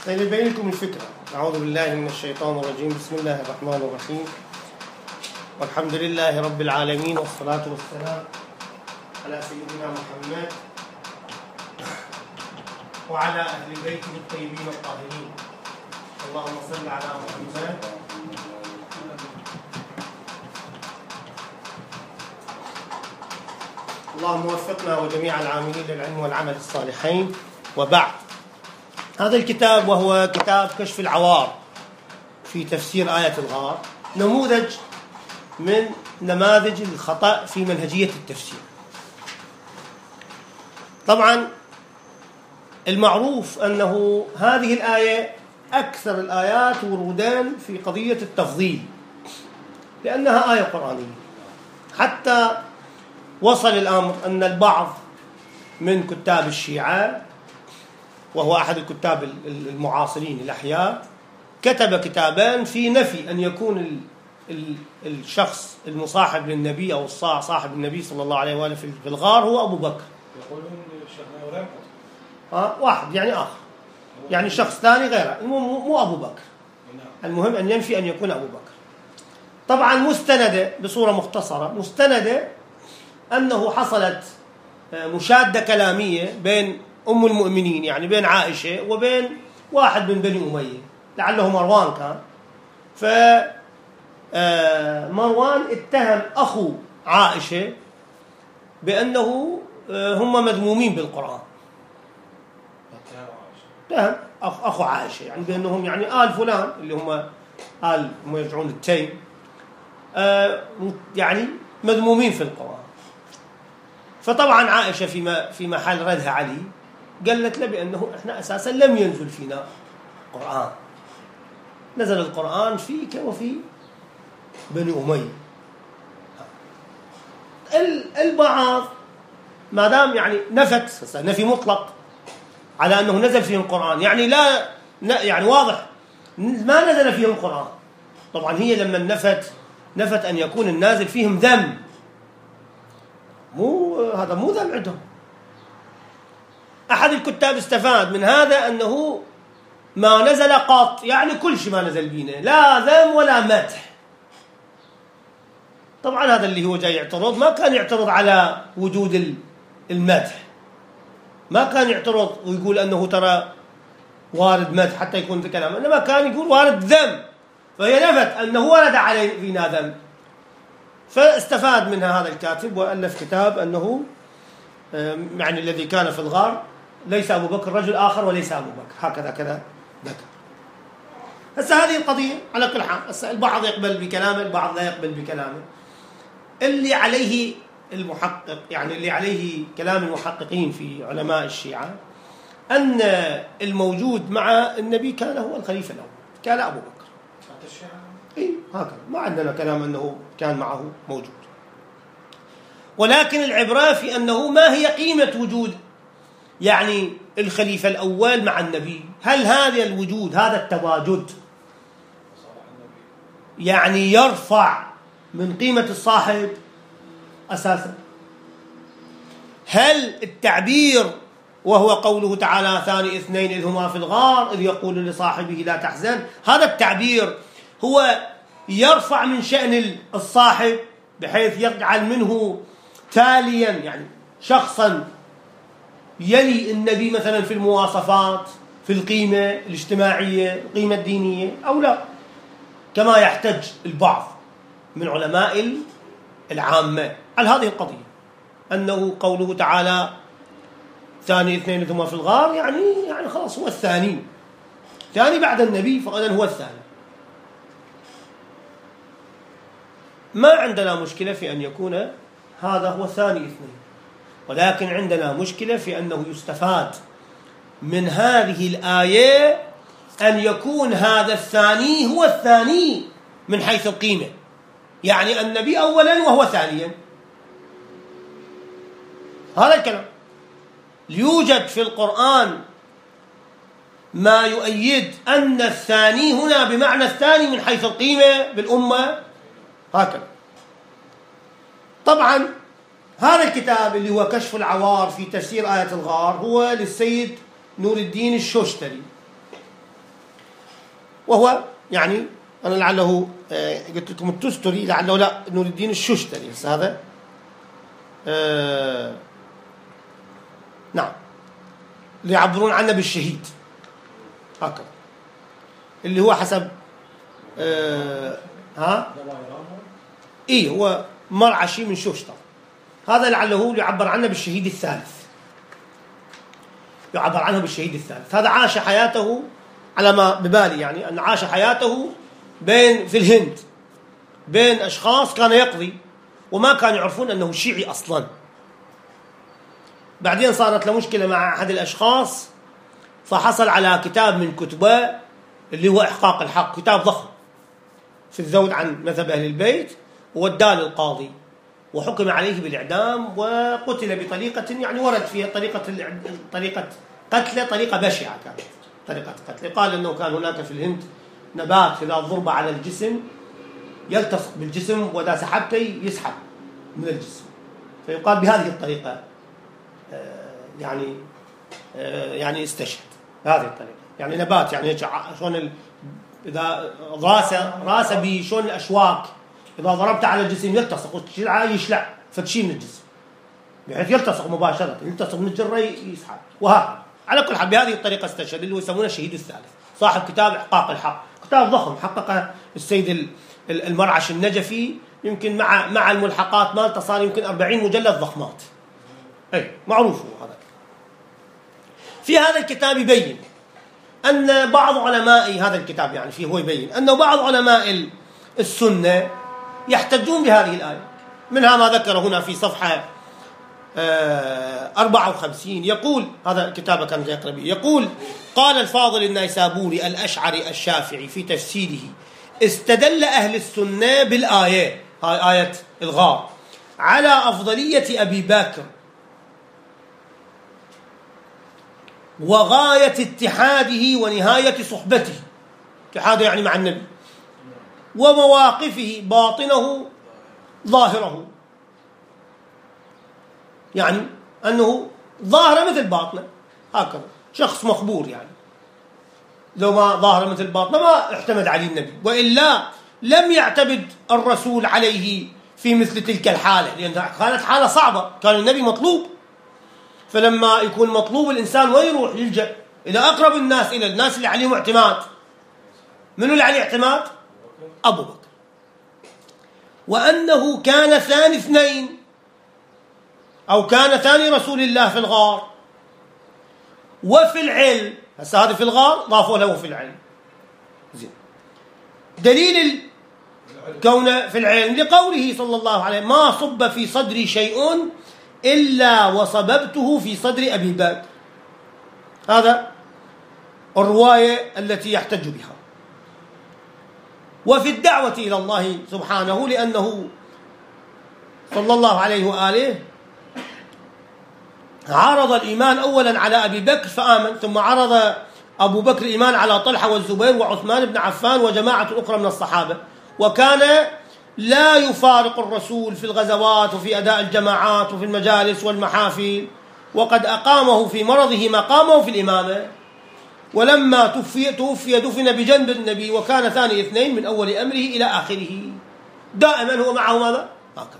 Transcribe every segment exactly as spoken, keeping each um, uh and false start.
سيبين لكم الفكرة. أعوذ بالله من الشيطان الرجيم. بسم الله الرحمن الرحيم، والحمد لله رب العالمين، والصلاة والسلام على سيدنا محمد وعلى أهل بيته الطيبين الطاهرين. اللهم صل على محمد. اللهم وفقنا وجميع العاملين للعلم والعمل الصالحين. وبعد، هذا الكتاب وهو كتاب كشف العوار في تفسير آية الغار، نموذج من نماذج الخطأ في منهجية التفسير. طبعا المعروف أنه هذه الآية أكثر الآيات ورودا في قضية التفضيل، لأنها آية قرآنية، حتى وصل الأمر أن البعض من كتاب الشيعة، وهو أحد الكتاب المعاصرين الأحياء، كتب كتابان في نفي أن يكون الشخص المصاحب للنبي أو صاحب النبي صلى الله عليه وآله في الغار هو أبو بكر. يقولون شيخنا ورقة آه واحد يعني آخر، يعني شخص ثاني غيره، مو, مو أبو بكر. المهم أن ينفي أن يكون أبو بكر. طبعا مستندة بصورة مختصرة، مستندة أنه حصلت مشادة كلامية بين أم المؤمنين، يعني بين عائشة وبين واحد من بني أمية، لعله مروان كان. فمروان اتهم أخو عائشة بأنه هم مذمومين بالقرآن. اتهم أخو عائشة يعني بأنهم يعني آل فلان اللي هم آل هم يرجعون التيم، يعني مذمومين في القرآن. فطبعا عائشة في في محل ردها علي قالت له بأنه إحنا أساسا لم ينزل فينا قرآن، نزل القرآن فيك وفي بني أمية. البعض ما دام يعني نفت نفي مطلق على أنه نزل فيهم القرآن، يعني لا يعني واضح ما نزل فيهم القرآن. طبعا هي لما نفت نفت أن يكون النازل فيهم ذم، مو هذا مو ذم عندهم. أحد الكتاب استفاد من هذا أنه ما نزل قط، يعني كل شيء ما نزل بينا، لا ذم ولا مدح. طبعا هذا اللي هو جاي يعترض ما كان يعترض على وجود المدح، ما كان يعترض ويقول أنه ترى وارد مدح حتى يكون في كلام، إنما كان يقول وارد ذم، فهي نفت أنه ورد عليه فينا ذم. فاستفاد منها هذا الكاتب وألف كتاب أنه يعني الذي كان في الغار ليس أبو بكر، رجل آخر وليس أبو بكر، هكذا كذا ذكر. هسه هذه القضية على كل حال، هسه البعض يقبل بكلامه، البعض لا يقبل بكلامه. اللي عليه المحقق، يعني اللي عليه كلام المحققين في علماء الشيعة، أن الموجود مع النبي كان هو الخليفة الأول، كان أبو بكر. إيه هكذا، ما عندنا كلام أنه كان معه موجود. ولكن العبرة في أنه ما هي قيمة وجود يعني الخليفة الأول مع النبي. هل هذا الوجود، هذا التواجد يعني يرفع من قيمة الصاحب أساسا؟ هل التعبير وهو قوله تعالى ثاني اثنين إذ هما في الغار إذ يقول لصاحبه لا تحزن، هذا التعبير هو يرفع من شأن الصاحب بحيث يجعل منه تاليا، يعني شخصا يلي النبي مثلا في المواصفات، في القيمة الاجتماعية، القيمة الدينية، أو لا، كما يحتج البعض من علماء العامة على هذه القضية، أنه قوله تعالى ثاني اثنين ثم في الغار يعني يعني خلاص هو الثاني، ثاني بعد النبي، فإذن هو الثاني. ما عندنا مشكلة في أن يكون هذا هو ثاني اثنين، ولكن عندنا مشكلة في أنه يستفاد من هذه الآية أن يكون هذا الثاني هو الثاني من حيث القيمة، يعني النبي أولا وهو ثانيا. هذا الكلام يوجد في القرآن ما يؤيد أن الثاني هنا بمعنى الثاني من حيث القيمة بالأمة، هكذا. طبعا هذا الكتاب اللي هو كشف العوار في تفسير آية الغار هو للسيد نور الدين الشوشتري، وهو يعني أنا لعله قلت لكم التستري، لعله لا نور الدين الششتري هذا آه نعم اللي يعبرون عنه بالشهيد هكذا، اللي هو حسب آه ها إيه هو مرعشي من شوشتر، هذا لعله يعبر عنه بالشهيد الثالث، يعبر عنه بالشهيد الثالث. هذا عاش حياته على ما ببالي يعني أن عاش حياته بين في الهند بين أشخاص كان يقضي وما كانوا يعرفون أنه شيعي أصلا. بعدين صارت له مشكلة مع أحد الأشخاص، فحصل على كتاب من كتبه اللي هو إحقاق الحق، كتاب ضخم في الذود عن مذهب أهل البيت، ووداه للقاضي وحكم عليه بالإعدام وقتل بطريقة يعني ورد فيها طريقة طريقة قتله طريقة بشعة، كانت طريقة قتله. قال أنه كان هناك في الهند نبات إذا ضرب على الجسم يلتصق بالجسم وإذا سحبته يسحب من الجسم، فيقال بهذه الطريقة يعني يعني استشهد بهذه الطريقة. يعني نبات يعني شلون إذا راسه راسه بشلون الأشواك إذا ضربت على الجسم يلتصق وتشيله يشلع فتشيل من الجسم بحيث يلتصق مباشرة، يلتصق من الجرة يسحب. وهكذا على كل حال بهذه الطريقة استشهد، اللي هو يسمونه الشهيد الثالث، صاحب كتاب إحقاق الحق، كتاب ضخم حققه السيد المرعش النجفي، يمكن مع مع الملحقات مالته صار يمكن أربعين مجلد ضخمات، أي معروف هو هذا. في هذا الكتاب يبين أن بعض علماء هذا الكتاب يعني فيه هو يبين أن بعض علماء السنة يحتجون بهذه الآية، منها ما ذكر هنا في صفحة أربعة وخمسين، يقول هذا كتابه كان يقرأ به، يقول: قال الفاضل النيسابوري الأشعري الشافعي في تفسيره: استدل أهل السنة بالآية، هاي آية الغار، على أفضلية أبي بكر وغاية اتحاده ونهاية صحبته، اتحاده يعني مع النبي، ومواقفه باطنه ظاهره، يعني أنه ظاهره مثل باطنه هكذا، شخص مخبور يعني، لو ما ظاهره مثل باطنه ما اعتمد عليه النبي، وإلا لم يعتمد الرسول عليه في مثل تلك الحالة، لأن كانت حالة صعبة، كان النبي مطلوب، فلما يكون مطلوب الإنسان وين يروح؟ يلجأ إلى أقرب الناس، إلى الناس اللي عليهم اعتماد. منو اللي عليه اعتماد؟ أبو بكر. وأنه كان ثاني اثنين، أو كان ثاني رسول الله في الغار وفي العلم. هسه هذا في الغار ضافوا له في العلم، زين. دليل كونه في العلم لقوله صلى الله عليه وسلم: ما صب في صدري شيء إلا وصببته في صدر أبي بكر. هذا الرواية التي يحتج بها. وفي الدعوة إلى الله سبحانه، لأنه صلى الله عليه وآله عرض الإيمان أولا على أبي بكر فآمن، ثم عرض أبو بكر الإيمان على طلحة والزبير وعثمان بن عفان وجماعة أخرى من الصحابة، وكان لا يفارق الرسول في الغزوات وفي أداء الجماعات وفي المجالس والمحافل، وقد أقامه في مرضه مقامه في الإمامة، ولما توفي, توفي دفن بجنب النبي، وكان ثاني اثنين من أول أمره إلى آخره، دائما هو معه ماذا؟ هكذا.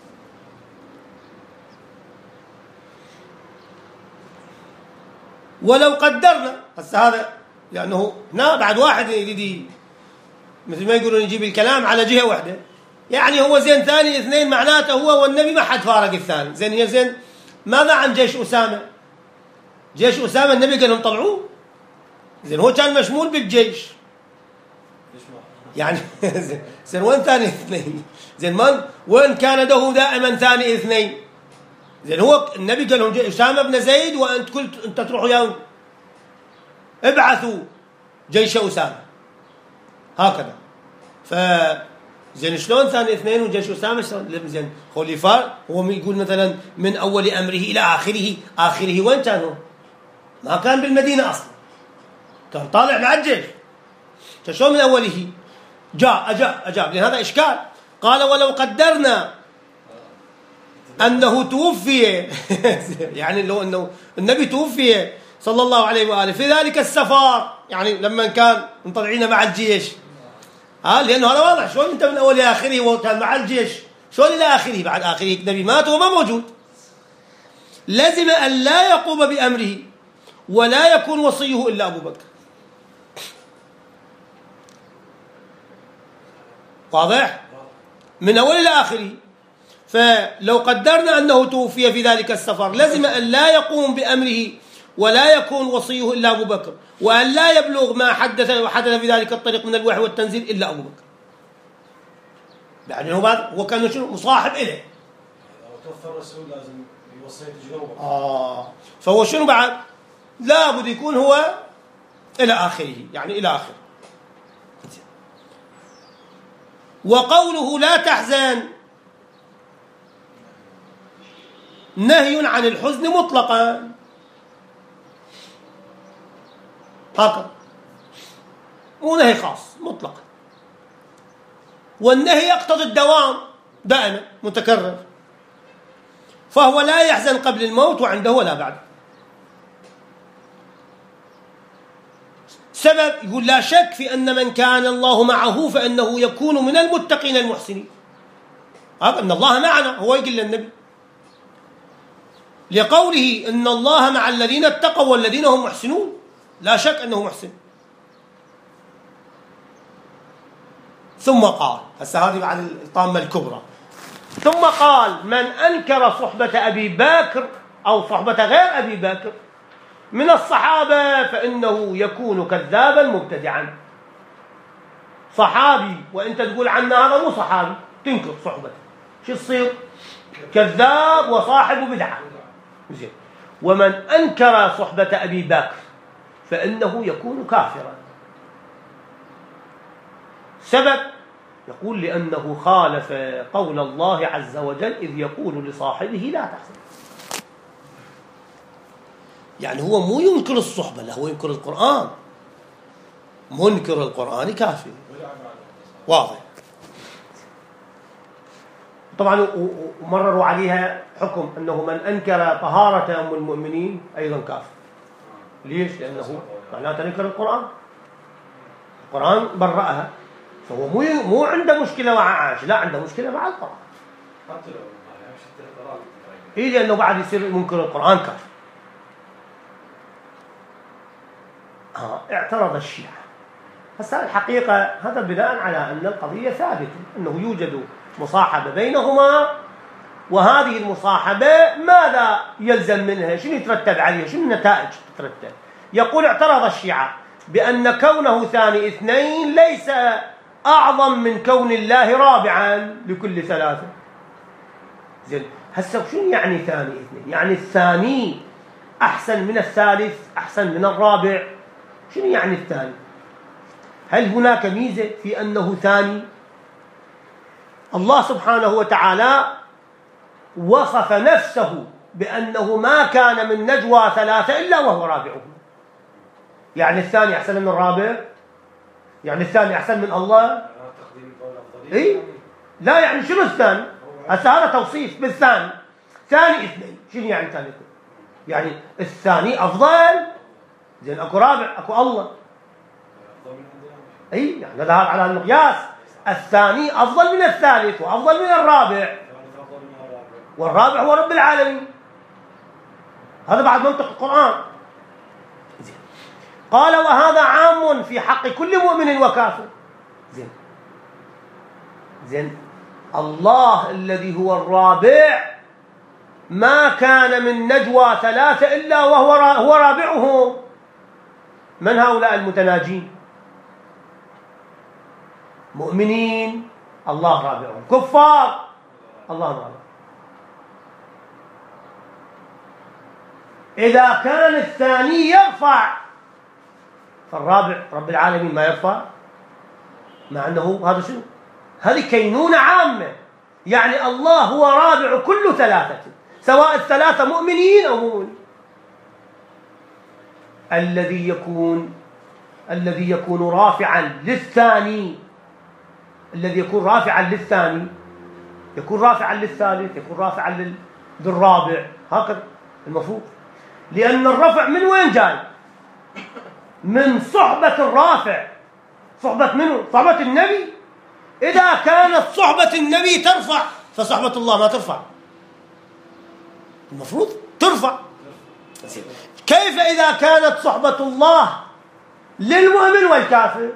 ولو قدرنا هسه هذا، لأنه هنا بعد واحد يريد مثل ما يقولون يجيب الكلام على جهة واحدة، يعني هو زين ثاني اثنين معناته هو والنبي ما حد فارق الثاني، زين هي زين. ماذا عن جيش أسامة؟ جيش أسامة النبي قال لهم طلعوه، زين هو كان مشمول بالجيش يعني زين وين ثاني اثنين؟ زين من وين كان له دائما ثاني اثنين؟ زين هو النبي قال لهم أسامة بن زيد وأنت قلت أنت تروحوا يوم ابعثوا جيش أسامة هكذا. ف زين شلون ثاني اثنين وجيش أسامة شلون؟ زين خليفة هو يقول مثلا من أول أمره إلى آخره، آخره وين كان هو؟ ما كان بالمدينة أصلا، كان طالع مع الجيش، شلون من أوله جاء أجاب أجاب لأن هذا إشكال. قال: ولو قدرنا أنه توفي يعني لو أنه النبي توفي صلى الله عليه وآله في ذلك السفر، يعني لما كان مطلعين مع الجيش، ها لأنه هذا واضح، شلون أنت من أول لآخره وكان مع الجيش، شلون إلى آخره، بعد آخره النبي مات وما موجود. لزم أن لا يقوم بأمره ولا يكون وصيه إلا أبو بكر. واضح؟ من أول إلى آخره. فلو قدرنا أنه توفي في ذلك السفر لزم أن لا يقوم بأمره ولا يكون وصيه إلا أبو بكر، وأن لا يبلغ ما حدث وحدث في ذلك الطريق من الوحي والتنزيل إلا أبو بكر. يعني هو هو كان شنو مصاحب إليه. لو توفى الرسول لازم يوصي تجربه. آه فهو شنو بعد؟ لا بد يكون هو إلى آخره، يعني إلى آخره. وقوله لا تحزن نهي عن الحزن مطلقا، هكذا مو نهي خاص مطلقا. والنهي يقتضي الدوام دائما متكرر، فهو لا يحزن قبل الموت وعنده ولا بعد. سبب يقول لا شك في أن من كان الله معه فإنه يكون من المتقين المحسنين. هذا أن الله معنا، هو يقول للنبي لقوله إن الله مع الذين اتقوا والذين هم محسنون، لا شك أنه محسن. ثم قال، هسه هذه بعد الطامة الكبرى، ثم قال من أنكر صحبة أبي بكر أو صحبة غير أبي بكر من الصحابة فإنه يكون كذابا مبتدعا. صحابي وأنت تقول عنه هذا مو صحابي، تنكر صحبته، شو تصير؟ كذاب وصاحب بدعة. زين. ومن أنكر صحبة أبي بكر فإنه يكون كافرا. سبب يقول لأنه خالف قول الله عز وجل إذ يقول لصاحبه لا تحزن. يعني هو مو ينكر الصحبة، لا هو ينكر القرآن. منكر القرآن كافر. واضح. طبعا ومرروا عليها حكم أنه من أنكر طهارة أم المؤمنين أيضا كافر. ليش؟ لأنه معناته ينكر القرآن. القرآن برأها، فهو مو مو عنده مشكلة مع عائشة، لا عنده مشكلة مع القرآن. إيه لأنه بعد يصير منكر القرآن كافر. ها اعترض الشيعة. هسه الحقيقة هذا بناء على أن القضية ثابتة، أنه يوجد مصاحبة بينهما، وهذه المصاحبة ماذا يلزم منها؟ شنو يترتب عليها؟ شنو النتائج تترتب؟ يقول اعترض الشيعة بأن كونه ثاني اثنين ليس أعظم من كون الله رابعا لكل ثلاثة. زين، هسه شنو يعني ثاني اثنين؟ يعني الثاني أحسن من الثالث، أحسن من الرابع. شنو يعني الثاني؟ هل هناك ميزة في أنه ثاني؟ الله سبحانه وتعالى وصف نفسه بأنه ما كان من نجوى ثلاثة إلا وهو رابعهم. يعني الثاني أحسن من الرابع؟ يعني الثاني أحسن من الله؟ إيه؟ لا، يعني شنو الثاني؟ هسه هذا توصيف بالثاني. ثاني اثنين، شنو يعني ثاني اثنين؟ يعني الثاني أفضل. زين، أكو رابع، أكو الله. أي يعني هذا على المقياس، الثاني أفضل من الثالث وأفضل من الرابع، والرابع هو رب العالمين. هذا بعد منطق القرآن. زين. قال وهذا عام في حق كل مؤمن وكافر. زين زين الله الذي هو الرابع ما كان من نجوى ثلاثة إلا وهو هو رابعهم. من هؤلاء المتناجين؟ مؤمنين الله رابعهم، كفار الله رابعهم. إذا كان الثاني يرفع فالرابع رب العالمين ما يرفع، مع أنه هذا شنو؟ هذه كينونة عامة، يعني الله هو رابع كل ثلاثة، سواء الثلاثة مؤمنين أو مؤمنين. الذي يكون الذي يكون رافعا للثاني، الذي يكون رافعا للثاني يكون رافعا للثالث، يكون رافعا للرابع، هكذا المفروض. لأن الرفع من وين جاي؟ من صحبة الرافع. صحبة منه؟ صحبة النبي. إذا كانت صحبة النبي ترفع فصحبة الله ما ترفع، المفروض ترفع. كيف إذا كانت صحبة الله للمؤمن والكافر؟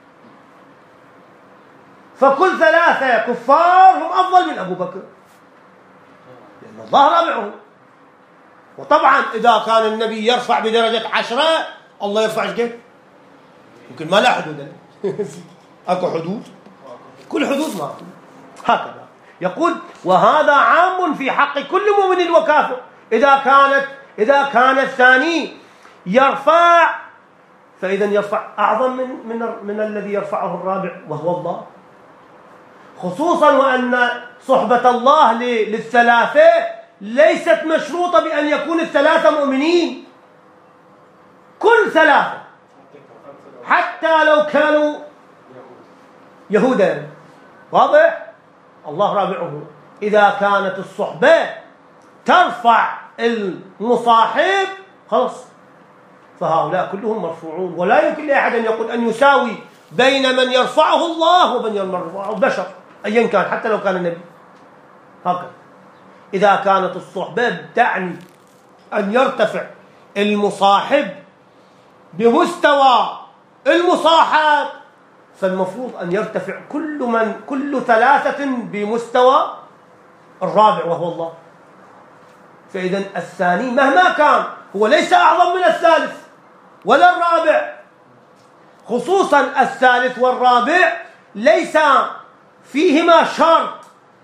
فكل ثلاثة كفار هم أفضل من أبو بكر لأن الله رابعهم. وطبعا إذا كان النبي يرفع بدرجة عشرة الله يرفع ايش قد؟ يمكن ما لا حدود اكو حدود؟ كل حدود ما هكذا يقول. وهذا عام في حق كل مؤمن وكافر. إذا كانت إذا كان الثاني يرفع فإذا يرفع أعظم من من من الذي يرفعه الرابع وهو الله، خصوصا وأن صحبة الله للثلاثة ليست مشروطة بأن يكون الثلاثة مؤمنين. كل ثلاثة حتى لو كانوا يهودا، واضح؟ الله رابعه. إذا كانت الصحبة ترفع المصاحب خلاص فهؤلاء كلهم مرفوعون، ولا يمكن لأحد أن يقول أن يساوي بين من يرفعه الله ومن يرفعه البشر أيا كان حتى لو كان النبي. هكذا إذا كانت الصحبة تعني أن يرتفع المصاحب بمستوى المصاحب فالمفروض أن يرتفع كل من كل ثلاثة بمستوى الرابع وهو الله. فإذا الثاني مهما كان هو ليس أعظم من الثالث ولا الرابع، خصوصا الثالث والرابع ليس فيهما شرط.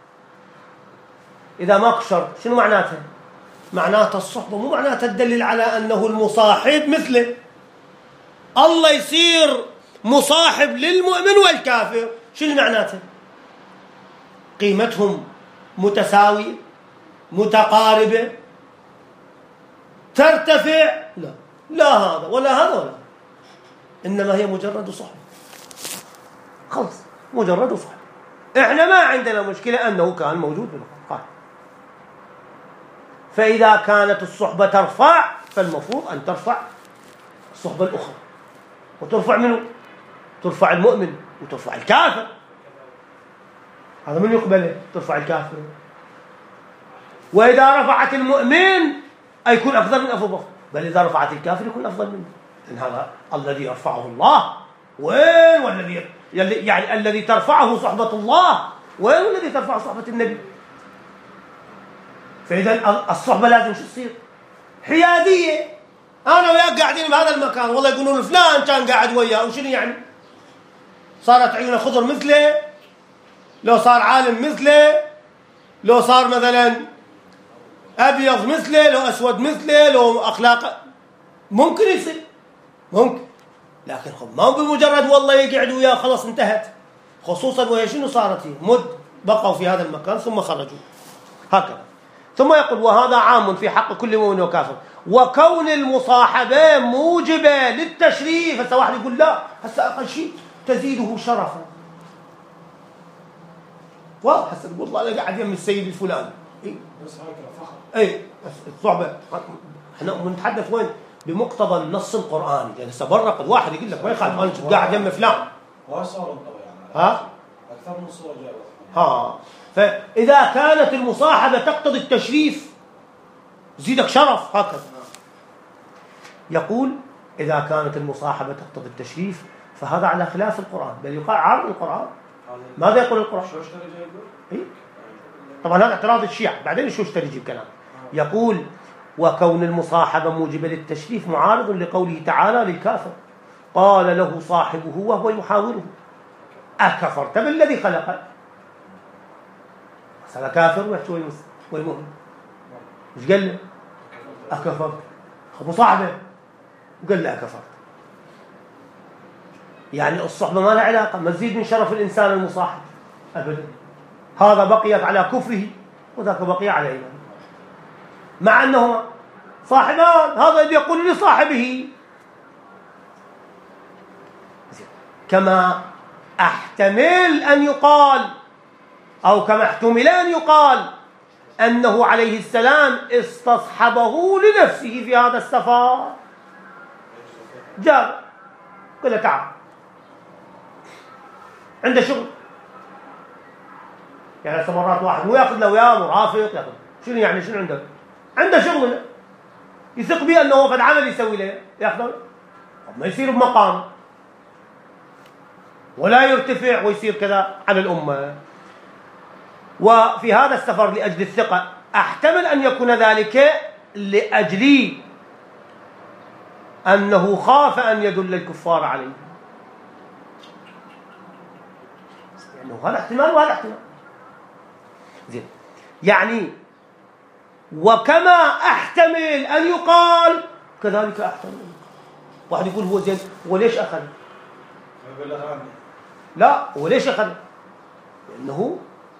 إذا ماكو شرط شنو معناتها؟ معناتها الصحبة مو معناتها تدلل على أنه المصاحب مثله. الله يصير مصاحب للمؤمن والكافر، شنو معناتها؟ قيمتهم متساوية متقاربة ترتفع؟ لا لا هذا ولا هذا ولا، إنما هي مجرد صحبة خلص، مجرد صحبة. إحنا ما عندنا مشكلة أنه كان موجود بالقرآن. فإذا كانت الصحبة ترفع فالمفروض أن ترفع الصحبة الأخرى. وترفع منه؟ ترفع المؤمن وترفع الكافر. هذا من يقبله؟ ترفع الكافر. وإذا رفعت المؤمن يكون أفضل من أبو بكر، بل إذا رفعت الكافر يكون أفضل منه. إن هذا الذي يرفعه الله وين؟ والذي يعني الذي ترفعه صحبة الله وين؟ والذي ترفعه صحبة النبي. فإذا الصحبة لازم شو تصير؟ حيادية. أنا وياك قاعدين بهذا المكان والله يقولون فلان كان قاعد وياه، وشنو يعني؟ صارت عيونه خضر مثله، لو صار عالم مثله، لو صار مثلا أبيض مثله، لو أسود مثله، لو أخلاق ممكن يصير ممكن، لكن خب ما بمجرد والله يقعد وياه خلاص انتهت. خصوصا وهي شنو صارت فيه مد بقوا في هذا المكان ثم خرجوا هكذا. ثم يقول وهذا عام في حق كل مؤمن وكافر. وكون المصاحبة موجبة للتشريف. هسه واحد يقول لا هسه أقل شيء تزيده شرفا. واضح هسه تقول والله أنا قاعد يم السيد الفلاني إيه؟ بس هكذا فخر. إيه الصحبة احنا بنتحدث وين؟ بمقتضى النص القرآني. يعني هسه برا قد واحد يقول لك ما يخالف أنا قاعد يم فلان. وها صار الضوء يعني. ها؟ أكثر من صورة جاية. ها. فإذا كانت المصاحبة تقتضي التشريف زيدك شرف هكذا. يقول إذا كانت المصاحبة تقتضي التشريف فهذا على خلاف القرآن، بل يقال عارض القرآن. ماذا يقول القرآن؟ إيه؟ طبعا هذا اعتراض الشيعة، بعدين الشوشتري يجيب كلام. يقول وكون المصاحبة موجبة للتشريف معارض لقوله تعالى للكافر قال له صاحبه وهو يحاوره أكفرت بالذي خلقك. هذا كافر ويحتوي والمؤمن ايش قال له؟ أكفرت. مصاحبه وقال له أكفرت. يعني الصحبة ما لها علاقة، مزيد من شرف الإنسان المصاحب أبدا. هذا بقيت على كفره وذاك بقي على إيمانه مع أنهما صاحبان. هذا اللي يقول لصاحبه كما احتمل أن يقال أو كما احتمل أن يقال أنه عليه السلام استصحبه لنفسه في هذا السفر، جاب قال له تعال عنده شغل، يعني هسه مرات واحد مو ياخذ له وياه مرافق، ياخذ شنو يعني شنو عنده؟ عنده شغل يثق به انه فد عمل يسوي له، ياخذه ما يصير بمقام ولا يرتفع ويصير كذا على الامه. وفي هذا السفر لاجل الثقه احتمل ان يكون ذلك لاجل انه خاف ان يدل الكفار عليه، يعني هذا احتمال وهذا احتمال. زين، يعني وكما احتمل ان يقال كذلك احتمل. واحد يقول هو زين وليش اخذ؟ لا، وليش اخذ؟ لانه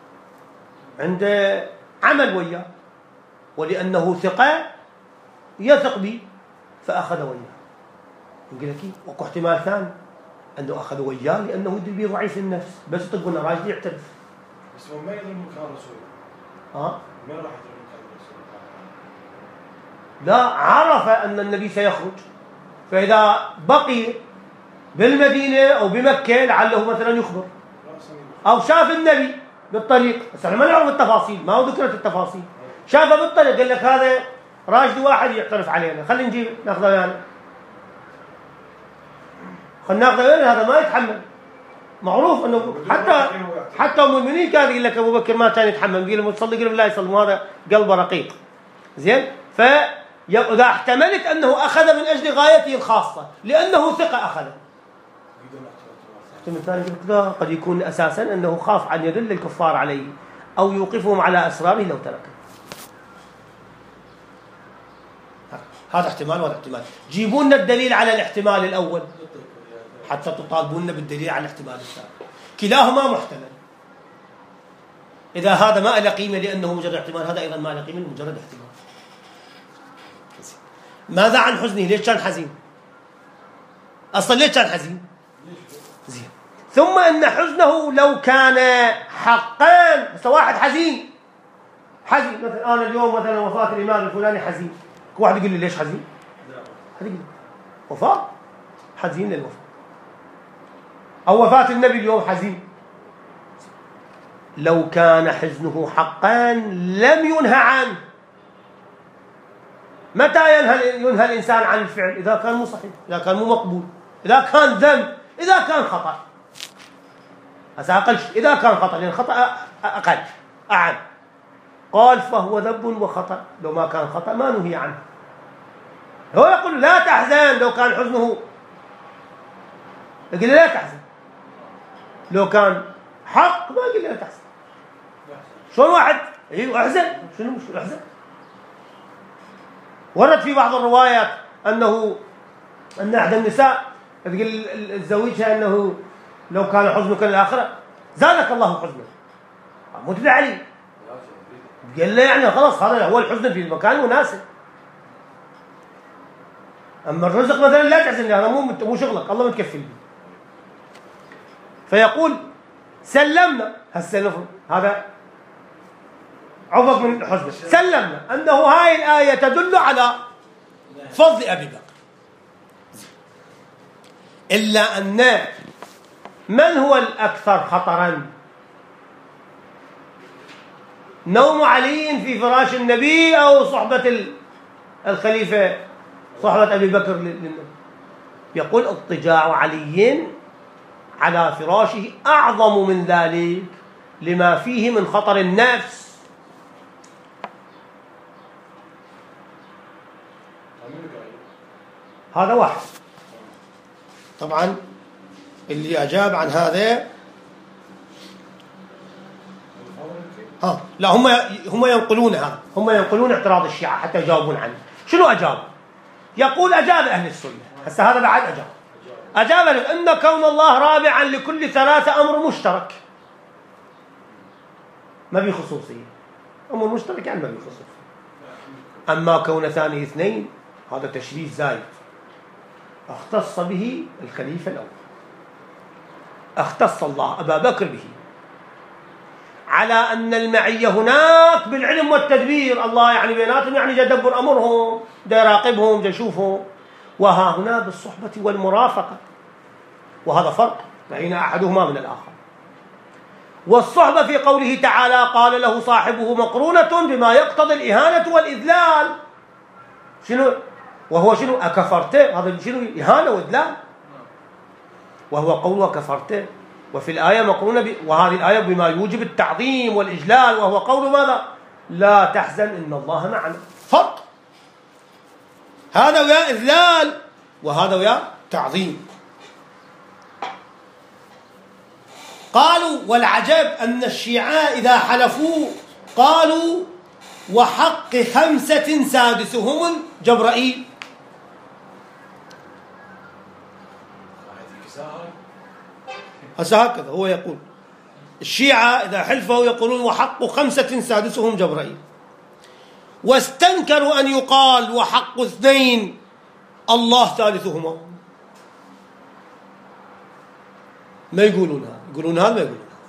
عنده عمل وياه، ولانه ثقه يثق به فاخذ وياه. يقول لك اكو احتمال ثاني انه اخذ وياه لانه يدل به ضعيف النفس، بس تقول راشد يعترف. بس هو ما يدري مكان الرسول. ها؟ ما راح يدري مكان الرسول. لا، عرف ان النبي سيخرج، فاذا بقي بالمدينه او بمكه لعله مثلا يخبر، او شاف النبي بالطريق، بس احنا ما نعرف التفاصيل، ما هو ذكرت التفاصيل. شافه بالطريق قال لك هذا راشد واحد يعترف علينا، خلينا نجيب ناخذه ويانا، خلينا ناخذه ويانا، هذا ما يتحمل. معروف انه حتى حتى ام المؤمنين كان يقول لك ابو بكر ما كان يتحمل، يقول له تصلي قلب لا يصلي، هذا قلبه رقيق. زين، فاذا احتملت انه اخذ من اجل غايته الخاصه لانه ثقه اخذه. احتمال ثاني لا، قد يكون اساسا انه خاف ان يدل الكفار عليه او يوقفهم على اسراره لو تركه. هذا احتمال وهذا احتمال. جيبوا لنا الدليل على الاحتمال الاول حتى تطالبون بالدليل على الاحتمال الثاني. كلاهما محتمل. إذا هذا ما له قيمة لأنه مجرد احتمال، هذا أيضا ما له قيمة مجرد احتمال. ماذا عن حزنه؟ ليش كان حزين؟ أصلا ليش كان حزين؟ زين. ثم أن حزنه لو كان حقا، بس واحد حزين حزين مثلا أنا اليوم مثلا وفاة الإمام الفلاني حزين، واحد يقول لي ليش حزين؟ حزين وفاة، حزين للوفاة. أو وفاة النبي اليوم حزين. لو كان حزنه حقا لم ينهى عنه. متى ينهى, ينهى الإنسان عن الفعل؟ إذا كان مو صحيح، إذا كان مو مقبول، إذا كان ذنب، إذا كان خطأ. هذا أقل شيء، إذا كان خطأ، لأن الخطأ أقل أعم. قال فهو ذنب وخطأ، لو ما كان خطأ ما نهي عنه. هو يقول لا تحزن لو كان حزنه، يقول لا تحزن. لو كان حق ما يقول لا تحزن. شلون واحد ايوه احزن؟ شنو مش احزن؟ ورد في بعض الروايات انه ان احدى النساء تقول زوجها انه لو كان حزنك للاخره زادك الله حزنك. مو تدعي عليه. قال له يعني خلاص هذا هو الحزن في المكان المناسب. اما الرزق مثلا لا تحزن، هذا مو مو شغلك، الله متكفل به. فيقول سلمنا، هسه نفرض هذا عفق من حزنه، سلمنا انه هاي الايه تدل على فضل ابي بكر، الا ان من هو الاكثر خطرا؟ نوم علي في فراش النبي او صحبه الخليفه، صحبه ابي بكر للنبي؟ يقول اضطجاع علي على فراشه أعظم من ذلك لما فيه من خطر النفس. هذا واحد. طبعا اللي أجاب عن هذا ها لا هم هم ينقلون هذا، هم ينقلون اعتراض الشيعة حتى يجاوبون عنه. شنو أجاب؟ يقول أجاب أهل السنة. هسه هذا بعد أجاب أجاب أن كون الله رابعا لكل ثلاثة أمر مشترك، ما بي خصوصية. أمر مشترك يعني ما بي خصوصية. أما كون ثاني اثنين هذا تشريف زايد، اختص به الخليفة الأول، اختص الله أبا بكر به، على أن المعية هناك بالعلم والتدبير، الله يعني بيناتهم، يعني يدبر أمرهم، دا يراقبهم، دا يشوفهم، وها هنا بالصحبة والمرافقة، وهذا فرق بين أحدهما من الآخر. والصحبة في قوله تعالى قال له صاحبه مقرونة بما يقتضي الإهانة والإذلال، شنو؟ وهو شنو؟ أكفرت، هذا شنو؟ إهانة وإذلال، وهو قوله كفرت، وفي الآية مقرونة ب... وهذه الآية بما يوجب التعظيم والإجلال، وهو قول ماذا؟ لا تحزن إن الله معنا. فرق، هذا ويا إذلال وهذا ويا تعظيم. قالوا والعجب أن الشيعة إذا حلفوا قالوا وحق خمسة سادسهم جبرائيل. هسه هكذا هو يقول، الشيعة إذا حلفوا يقولون وحق خمسة سادسهم جبرائيل، واستنكروا أن يقال وحق اثنين الله ثالثهما. ما يقولون هذا، يقولون هذا، ما يقولون هذا.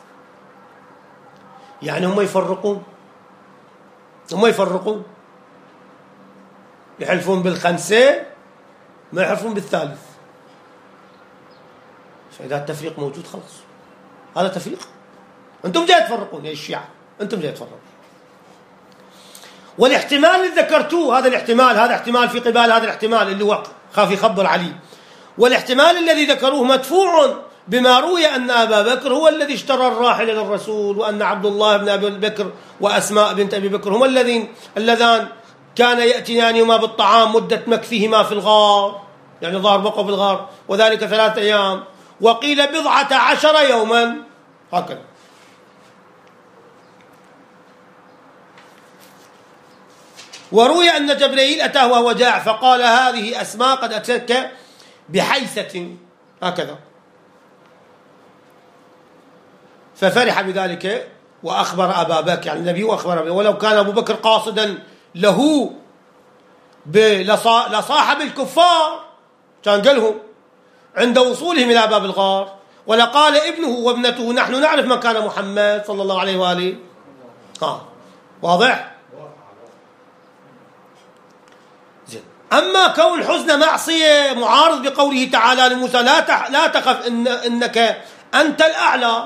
يعني هم يفرقون، هم يفرقون، يحلفون بالخمسة ما يحلفون بالثالث. فإذا التفريق موجود خلاص، هذا تفريق. أنتم جاي تفرقون يا الشيعة، أنتم جاي تفرقون. والاحتمال اللي ذكرتوه، هذا الاحتمال، هذا احتمال في قبال هذا الاحتمال اللي هو خاف يخبر علي. والاحتمال الذي ذكروه مدفوع بما روي أن أبا بكر هو الذي اشترى الراحلة للرسول، وأن عبد الله بن أبي بكر وأسماء بنت أبي بكر هما الذين اللذان كان يأتيانهما بالطعام مدة مكثهما في الغار، يعني ظهر بقوا في الغار، وذلك ثلاثة أيام، وقيل بضعة عشر يوما، هكذا. وروي أن جبريل أتاه وهو جاع فقال هذه أسماء قد أتتك بحيثة، هكذا، ففرح بذلك وأخبر أبا بكر، يعني النبي وأخبر أبا، ولو كان أبو بكر قاصدا له لصاحب الكفار كان قالهم عند وصولهم إلى باب الغار، ولقال ابنه وابنته نحن نعرف مكان محمد صلى الله عليه وآله. ها واضح؟ زين. أما كون حزن معصية معارض بقوله تعالى لموسى لا تح لا تخف إن إنك أنت الأعلى،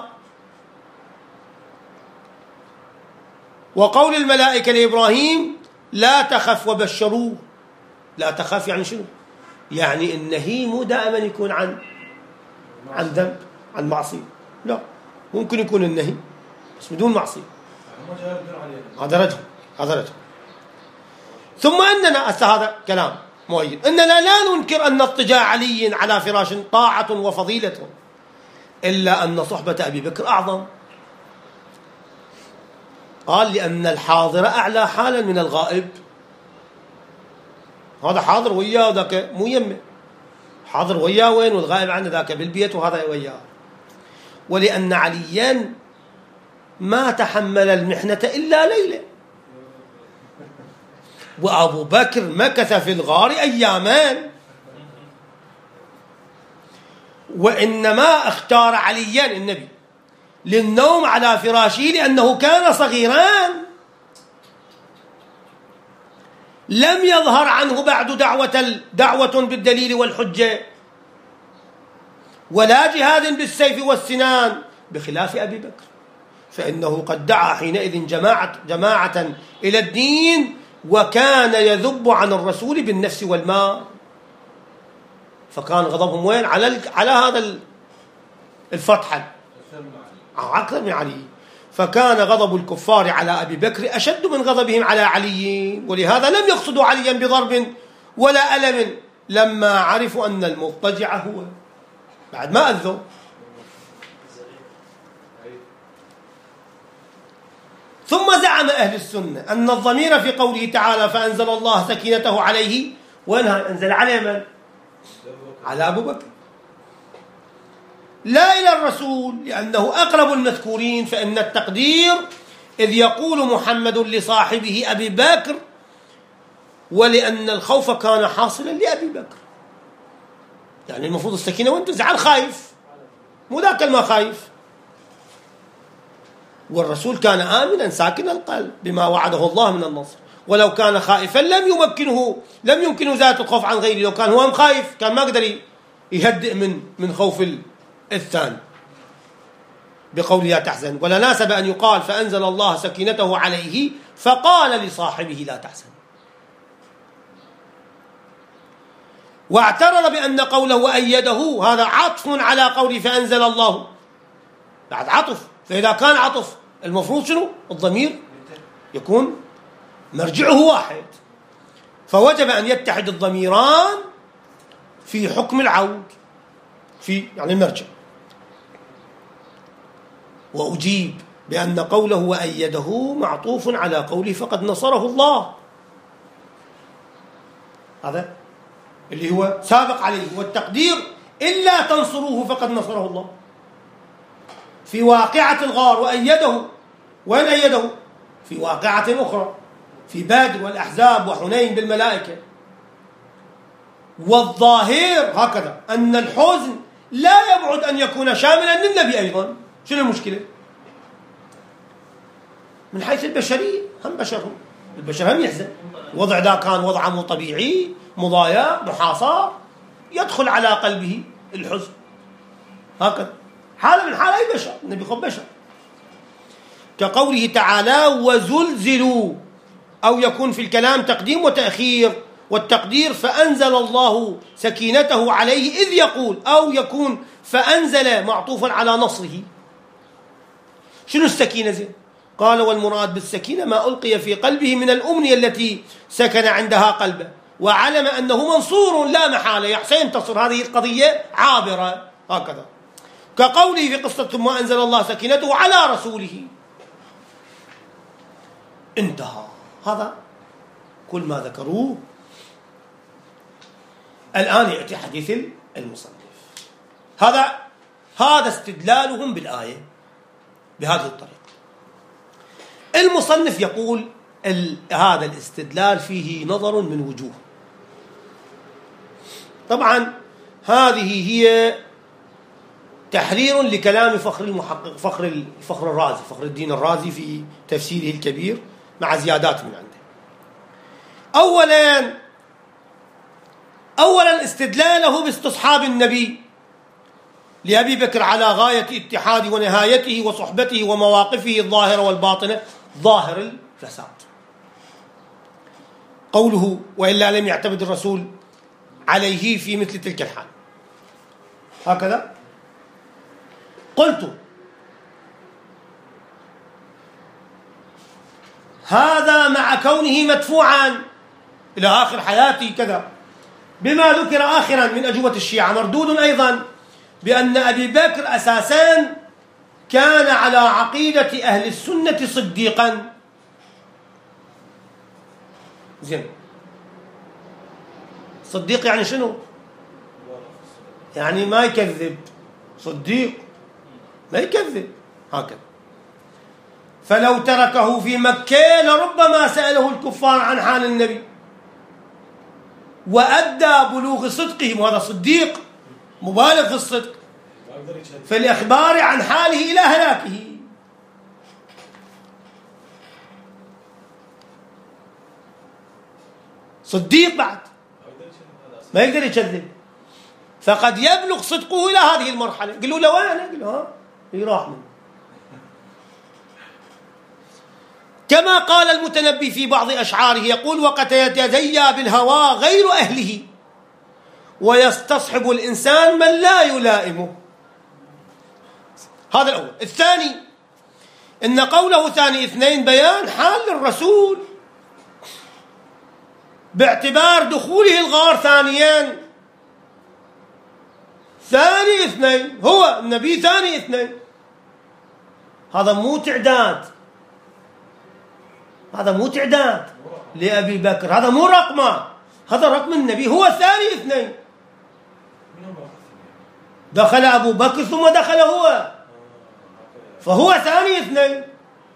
وقول الملائكة لإبراهيم لا تخف وبشروه. لا تخاف يعني شنو؟ يعني النهي مو دائما يكون عن عن ذنب، عن معصية، لا، ممكن يكون النهي بس بدون معصية. هذا رجل، هذا رجل. ثم أننا هذا كلام مؤيد، أننا لا ننكر أن اضطجاع علي على فراش طاعة وفضيلة، إلا أن صحبة أبي بكر أعظم. قال لأن الحاضر أعلى حالا من الغائب. هذا حاضر وياه وذاك مو يمه، حاضر وياه وين، والغائب عنه ذاك بالبيت وهذا وياه. ولأن عليا ما تحمل المحنة إلا ليلة، وأبو بكر مكث في الغار أيامان، وإنما اختار عليا النبي للنوم على فراشه لأنه كان صغيران، لم يظهر عنه بعد دعوة دعوة بالدليل والحجة ولا جهاد بالسيف والسنان، بخلاف أبي بكر فإنه قد دعا حينئذ جماعة, جماعة إلى الدين، وكان يذب عن الرسول بالنفس والمال. فكان غضبهم وين؟ على على هذا الفتح أكثر من علي. فكان غضب الكفار على أبي بكر أشد من غضبهم على علي، ولهذا لم يقصدوا عليا بضرب ولا ألم لما عرفوا أن المضطجع هو، بعد ما أذوا. ثم زعم أهل السنة أن الضمير في قوله تعالى فأنزل الله سكينته عليه، وأنها أنزل على من؟ على أبو بكر، لا إلى الرسول، لأنه أقرب المذكورين. فإن التقدير إذ يقول محمد لصاحبه أبي بكر، ولأن الخوف كان حاصلا لأبي بكر، يعني المفروض السكينة وانت زعل خايف، مو ذاك ما خايف. والرسول كان آمنا ساكن القلب بما وعده الله من النصر، ولو كان خائفا لم يمكنه لم يمكنه ذات الخوف عن غيره. لو كان هو خايف كان ما قدر يهدئ من من خوف الثاني بقوله لا تحزن. ولا ناسب أن يقال فأنزل الله سكينته عليه فقال لصاحبه لا تحزن. واعترض بأن قوله وأيده هذا عطف على قوله فأنزل الله، بعد عطف. فإذا كان عطف المفروض شنو؟ الضمير يكون مرجعه واحد، فوجب أن يتحد الضميران في حكم العود في يعني المرجع. وأجيب بأن قوله وأيده معطوف على قوله فقد نصره الله، هذا اللي هو سابق عليه، والتقدير إلا تنصروه فقد نصره الله. في واقعة الغار وأيده، وين أيده؟ في واقعة أخرى في بدر والأحزاب وحنين بالملائكة. والظاهر هكذا أن الحزن لا يبعد أن يكون شاملا للنبي أيضا. شنو المشكلة؟ من حيث البشرية هم بشرهم، البشر هم يحزن. الوضع ذا كان وضعه مو طبيعي، مضايق، محاصر، يدخل على قلبه الحزن. هكذا حالة من حال أي بشر، النبي خب بشر. كقوله تعالى وزلزلوا، أو يكون في الكلام تقديم وتأخير، والتقدير فأنزل الله سكينته عليه إذ يقول، أو يكون فأنزل معطوفا على نصره. شنو السكينة زين؟ قال والمراد بالسكينة ما ألقي في قلبه من الأمنية التي سكن عندها قلبه، وعلم أنه منصور لا محالة سينتصر، هذه القضية عابرة. هكذا كقوله في قصة ثم أنزل الله سكينته على رسوله، انتهى. هذا كل ما ذكروه. الآن يأتي حديث المصنف. هذا هذا استدلالهم بالآية بهذه الطريقة. المصنف يقول هذا الاستدلال فيه نظر من وجوه. طبعا هذه هي تحرير لكلام فخر المحقق فخر فخر الرازي فخر الدين الرازي في تفسيره الكبير مع زيادات من عنده. أولا أولا استدلاله باستصحاب النبي لأبي بكر على غاية اتحاد ونهايته وصحبته ومواقفه الظاهرة والباطنة، ظاهر الفساد. قوله وإلا لم يعتمد الرسول عليه في مثل تلك الحال. هكذا قلت هذا مع كونه مدفوعا إلى آخر حياته كذا بما ذكر آخرا من أجوبة الشيعة، مردود أيضا بأن أبي بكر أساسا كان على عقيدة أهل السنة صديقا. زين، صديق يعني شنو؟ يعني ما يكذب، صديق ما يكذب. هكذا فلو تركه في مكة لربما سأله الكفار عن حال النبي وأدى بلوغ صدقهم، وهذا صديق مبالغ في الصدق في الإخبار عن حاله إلى هلاكه. صديق بعد ما يقدر يكذب، فقد يبلغ صدقه إلى هذه المرحلة. قالوا له وين؟ قالوا ها يراح منه. كما قال المتنبي في بعض أشعاره يقول وقد يتزيى بالهوى غير أهله ويستصحب الإنسان من لا يلائمه. هذا الأول. الثاني إن قوله ثاني اثنين بيان حال الرسول باعتبار دخوله الغار ثانيا. ثاني اثنين هو النبي ثاني اثنين، هذا مو تعداد، هذا مو تعداد لأبي بكر، هذا مو رقمه، هذا رقم النبي هو ثاني اثنين. دخل أبو بكر ثم دخل هو، فهو ثاني اثنين.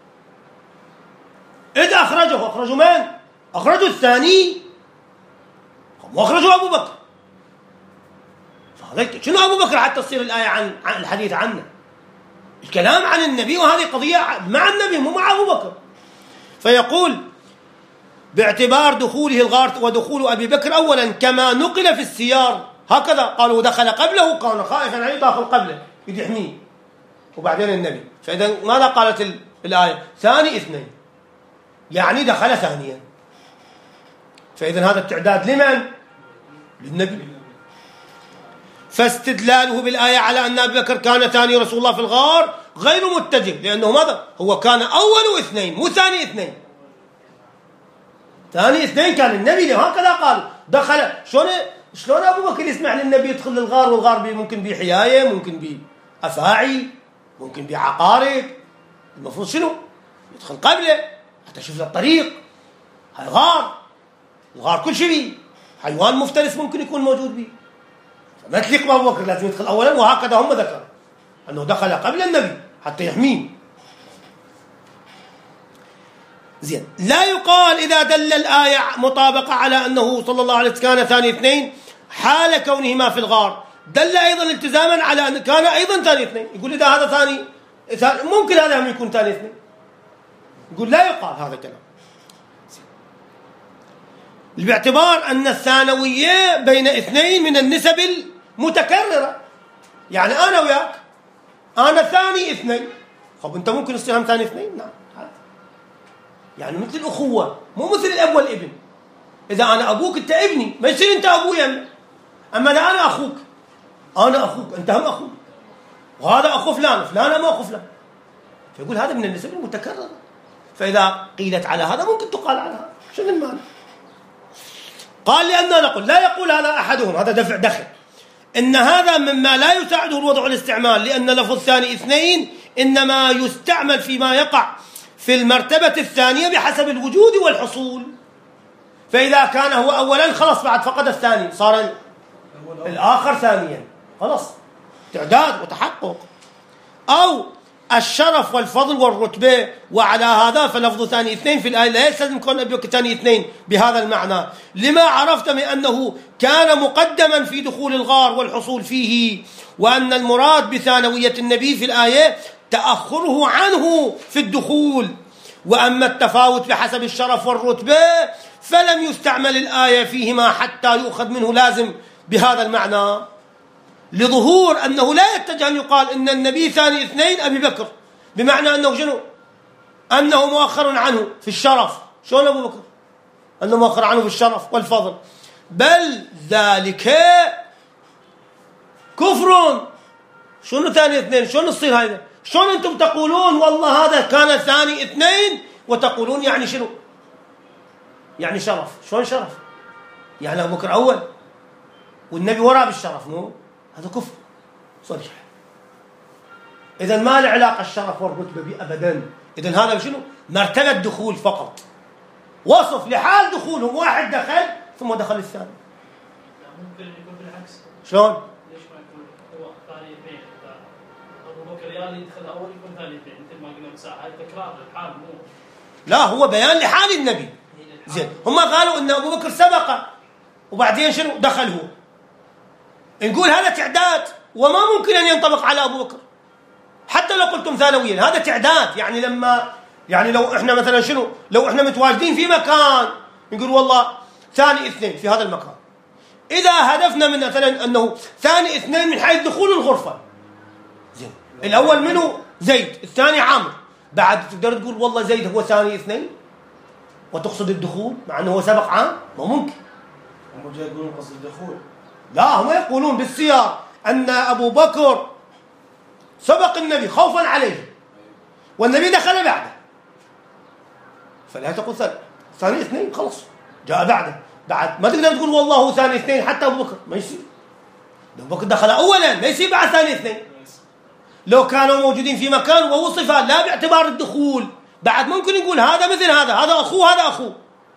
إذ أخرجه أخرجوا من؟ أخرجوا الثاني وأخرجوا أبو بكر. فهذا شنو أبو بكر حتى تصير الآية عن, عن الحديث عنه؟ الكلام عن النبي، وهذه قضية مع النبي مو مع أبو بكر. فيقول باعتبار دخوله الغار ودخول أبي بكر أولا كما نقل في السيار هكذا، قالوا دخل قبله، كان خائفا عليه داخل قبله يحميه، وبعدين النبي. فإذا ماذا قالت الآية؟ ثاني اثنين، يعني دخل ثانيا. فإذا هذا التعداد لمن؟ للنبي. فاستدلاله بالآية على أن أبي بكر كان ثاني رسول الله في الغار غير متجه، لأنه ماذا؟ هو كان أول اثنين مو ثاني اثنين. ثاني اثنين كان النبي، هكذا قال دخل. شلون شلون أبو بكر يسمح للنبي يدخل للغار، والغار بي ممكن بحياية، ممكن بأفاعي، ممكن بعقارب. المفروض شنو؟ يدخل قبله حتى يشوف له الطريق. هاي غار، الغار كل شيء بيه، حيوان مفترس ممكن يكون موجود بيه، فما تليق بأبو بكر، لازم يدخل أولا. وهكذا هم ذكروا أنه دخل قبل النبي حتى يحميه. زين، لا يقال إذا دل الآية مطابقة على أنه صلى الله عليه وسلم كان ثاني اثنين حال كونهما في الغار، دل أيضا التزاما على أن كان أيضا ثاني اثنين. يقول إذا هذا ثاني ممكن هذا هم يكون ثاني اثنين، يقول لا يقال هذا الكلام، باعتبار أن الثانوية بين اثنين من النسب المتكررة. يعني أنا وياك أنا ثاني اثنين، طب أنت ممكن تصير هم ثاني اثنين؟ نعم. يعني مثل الأخوة، مو مثل الأب والابن. إذا أنا أبوك أنت ابني، ما يصير أنت أبوي أنا. أما إذا أنا أخوك، أنا أخوك أنت هم أخوك، وهذا أخو فلان فلان ما أخو فلان. فيقول هذا من النسب المتكررة. فإذا قيلت على هذا ممكن تقال على هذا، شنو المعنى؟ قال لأننا نقول لا يقول هذا أحدهم، هذا دفع دخل، إن هذا مما لا يساعده الوضع الاستعمال، لأن لفظ الثاني اثنين إنما يستعمل فيما يقع في المرتبة الثانية بحسب الوجود والحصول. فإذا كان هو أولا خلص بعد فقد الثاني، صار الآخر ثانيا، خلص تعداد وتحقق. أو الشرف والفضل والرتبة، وعلى هذا فلفظ ثاني اثنين في الآية لا يلزم كون أبي بكر ثاني اثنين بهذا المعنى، لما عرفت من أنه كان مقدما في دخول الغار والحصول فيه، وأن المراد بثانوية النبي في الآية تأخره عنه في الدخول. وأما التفاوت بحسب الشرف والرتبة فلم يستعمل الآية فيهما حتى يؤخذ منه لازم بهذا المعنى، لظهور أنه لا يتجه أن يقال إن النبي ثاني اثنين أبي بكر، بمعنى أنه شنو؟ أنه مؤخر عنه في الشرف. شلون أبو بكر؟ أنه مؤخر عنه في الشرف والفضل، بل ذلك كفر. شنو ثاني اثنين؟ شلون يصير هذا؟ شلون أنتم تقولون والله هذا كان ثاني اثنين وتقولون يعني شنو؟ يعني شرف. شلون شرف؟ يعني أبو بكر أول والنبي وراء بالشرف، مو هذا كفر صريح. إذا ما له علاقة الشرف والرتبة به أبدا. إذا هذا شنو؟ مرتبة دخول فقط، وصف لحال دخولهم، واحد دخل ثم دخل الثاني. ممكن يكون بالعكس. شلون؟ ليش ما يكون هو ثاني اثنين؟ أبو بكر يا اللي يدخل أول يكون ثاني اثنين، مثل ما قلنا بساعة، هاي تكرار للحال مو. لا، هو بيان لحال النبي. زين، هم قالوا ان ابو بكر سبقه وبعدين شنو دخل هو. نقول هذا تعداد، وما ممكن ان ينطبق على ابو بكر حتى لو قلتم ثانويا، هذا تعداد. يعني لما يعني لو احنا مثلا شنو، لو احنا متواجدين في مكان نقول والله ثاني اثنين في هذا المكان، اذا هدفنا من مثلا انه ثاني اثنين من حيث دخول الغرفه، زين الاول منه زيد، الثاني عامر، بعد تقدر تقول والله زيد هو ثاني اثنين وتقصد الدخول مع أنه هو سبق عام؟ ما ممكن. هم جاي يقولون قصد الدخول. لا، هم يقولون بالسياق أن أبو بكر سبق النبي خوفا عليه والنبي دخل بعده، فلا تقول ثاني اثنين خلص جاء بعده. بعد ما تقدر تقول والله هو ثاني اثنين حتى أبو بكر، ما يصير. أبو بكر دخل أولا، ما يصير بعد ثاني اثنين. لو كانوا موجودين في مكان ووصفا لا باعتبار الدخول، بعد ممكن يقول هذا مثل هذا، هذا أخوه هذا أخوه،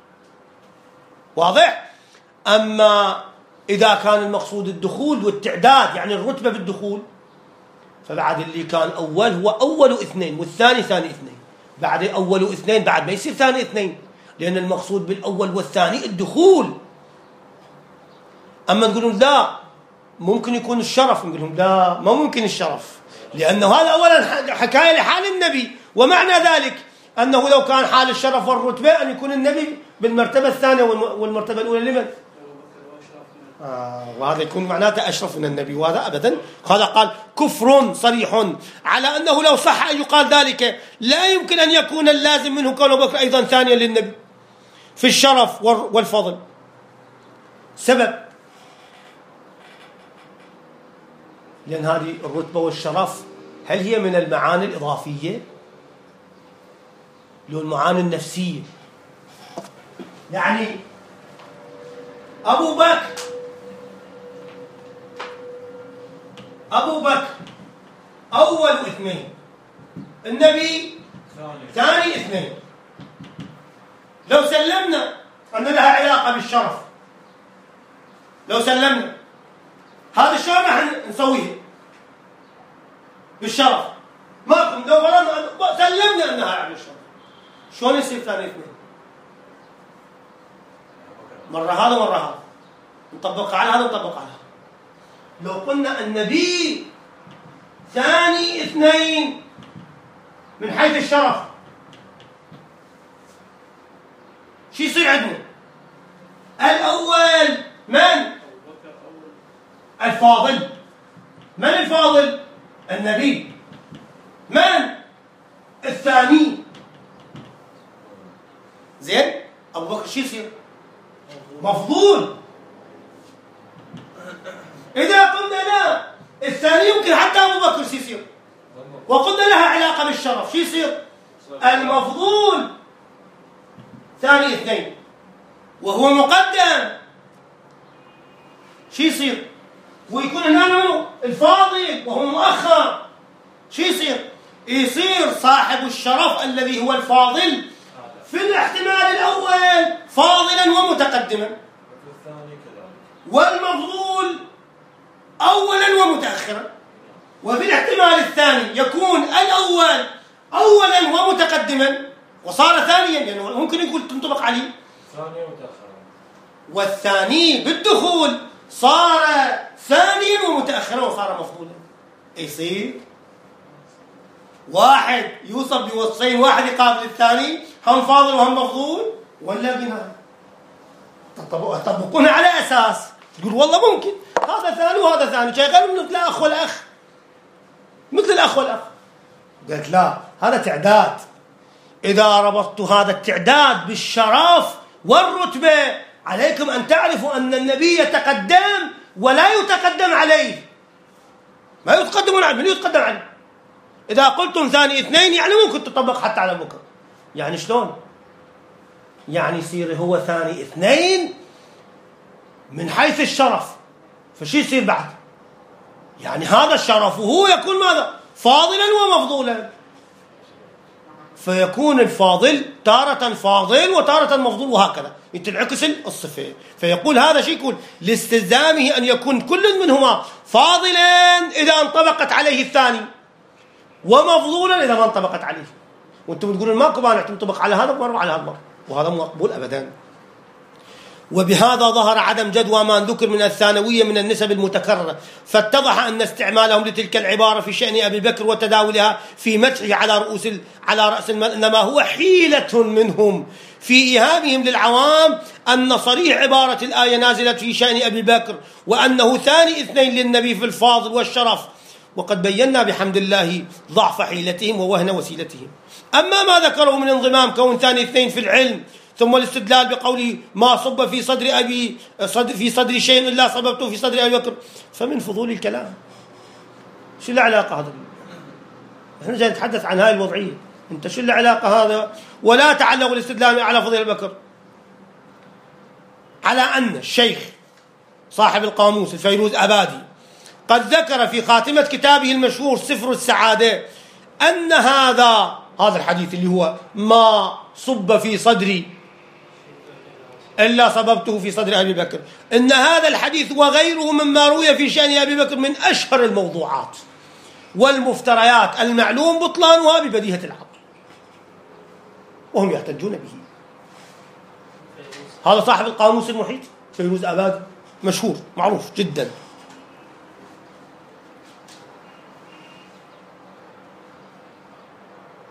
واضح؟ أما إذا كان المقصود الدخول والتعداد يعني الرتبة بالدخول، فبعد اللي كان أول هو أول اثنين والثاني ثاني اثنين، بعد أول اثنين بعد ما يصير ثاني اثنين، لأن المقصود بالأول والثاني الدخول. أما تقولون لا ممكن يكون الشرف، نقول لهم لا، ما ممكن الشرف، لأنه هذا أولا حكاية لحال النبي، ومعنى ذلك أنه لو كان حال الشرف والرتبة أن يكون النبي بالمرتبة الثانية والمرتبة الأولى لمن؟ آه وهذا يكون معناته أشرف من النبي، وهذا أبدا. هذا قال كفر صريح على أنه لو صح أن يقال ذلك لا يمكن أن يكون اللازم منه كون أبو بكر أيضا ثانيا للنبي في الشرف والفضل. سبب لأن هذه الرتبة والشرف هل هي من المعاني الإضافية لو المعاني النفسية؟ يعني أبو بكر أبو بكر أول اثنين، النبي ثاني اثنين. لو سلمنا أن لها علاقة بالشرف، لو سلمنا هذا الشرف راح نسويه بالشرف، ما كنت لو سلمنا أنها على الشرف، شلون يصير ثاني اثنين؟ مرة هذا مرة هذا، نطبق على هذا نطبق على هذا. لو قلنا النبي ثاني اثنين من حيث الشرف، شو يصير عندنا؟ الأول من؟ الفاضل. من الفاضل؟ النبي. من؟ الثاني. زين؟ أبو بكر شو يصير؟ مفضول. إذا قلنا لا الثاني يمكن حتى أبو بكر شو يصير؟ وقلنا لها علاقة بالشرف، شو يصير؟ المفضول ثاني اثنين وهو مقدم، شو يصير؟ ويكون هنا الفاضل وهو مؤخر، شو يصير؟ يصير صاحب الشرف الذي هو الفاضل في الاحتمال الأول فاضلا ومتقدما، والمفضول أولا ومتأخرا. وفي الاحتمال الثاني يكون الأول أولا ومتقدما وصار ثانيا، لأنه يعني ممكن يقول تنطبق عليه ثانيا ومتأخرا، والثاني بالدخول صار ثانيا ومتأخرا وصار مفضولا. يصير واحد يوصف بوصفين، واحد يقابل الثاني، هم فاضل وهم مفضول، ولا بناء تطبقون على أساس تقول والله ممكن هذا ثاني وهذا ثاني، شيء مثل الأخ والأخ، مثل الأخ والأخ. قلت لا، هذا تعداد. إذا ربطت هذا التعداد بالشرف والرتبة عليكم أن تعرفوا أن النبي يتقدم ولا يتقدم عليه، ما يتقدمون عليه، من يتقدم عليه؟ إذا قلتم ثاني اثنين يعني ممكن تطبق حتى على بكر. يعني شلون؟ يعني يصير هو ثاني اثنين من حيث الشرف، فشي يصير بعد؟ يعني هذا الشرف وهو يكون ماذا؟ فاضلا ومفضولا، فيكون الفاضل تارة فاضل وتارة مفضول، وهكذا يتنعكس الصفة. فيقول هذا شيء يقول لاستلزامه أن يكون كل منهما فاضلا إذا انطبقت عليه الثاني، ومفضولا إذا ما انطبقت عليه. وانتم تقولون ماكو مانع تنطبق على هذا مرة وعلى هذا مرة، وهذا مو مقبول أبدا. وبهذا ظهر عدم جدوى ما ذكر من الثانوية من النسب المتكررة، فاتضح أن استعمالهم لتلك العبارة في شأن أبي بكر وتداولها في مدحه على رؤوس على رأس المال إنما هو حيلة منهم في إيهامهم للعوام أن صريح عبارة الآية نازلة في شأن أبي بكر وأنه ثاني اثنين للنبي في الفاضل والشرف، وقد بينا بحمد الله ضعف حيلتهم ووهن وسيلتهم. أما ما ذكره من انضمام كون ثاني اثنين في العلم ثم الاستدلال بقوله ما صب في صدر أبي صدر في صدر شيء إلا صببته في صدر أبي بكر فمن فضول الكلام. شو العلاقة هذا؟ احنا جاي نتحدث عن هاي الوضعية، انت شو العلاقة هذا؟ ولا تعلق الاستدلال على فضيل أبي بكر على أن الشيخ صاحب القاموس الفيروز أبادي قد ذكر في خاتمة كتابه المشهور سفر السعادة أن هذا هذا الحديث اللي هو ما صب في صدري إلا صببته في صدر أبي بكر، إن هذا الحديث وغيره مما روي في شأن أبي بكر من أشهر الموضوعات والمفتريات المعلوم بطلانها ببديهة العقل، وهم يحتجون به. هذا صاحب القاموس المحيط فيروز أبادي مشهور معروف جدا.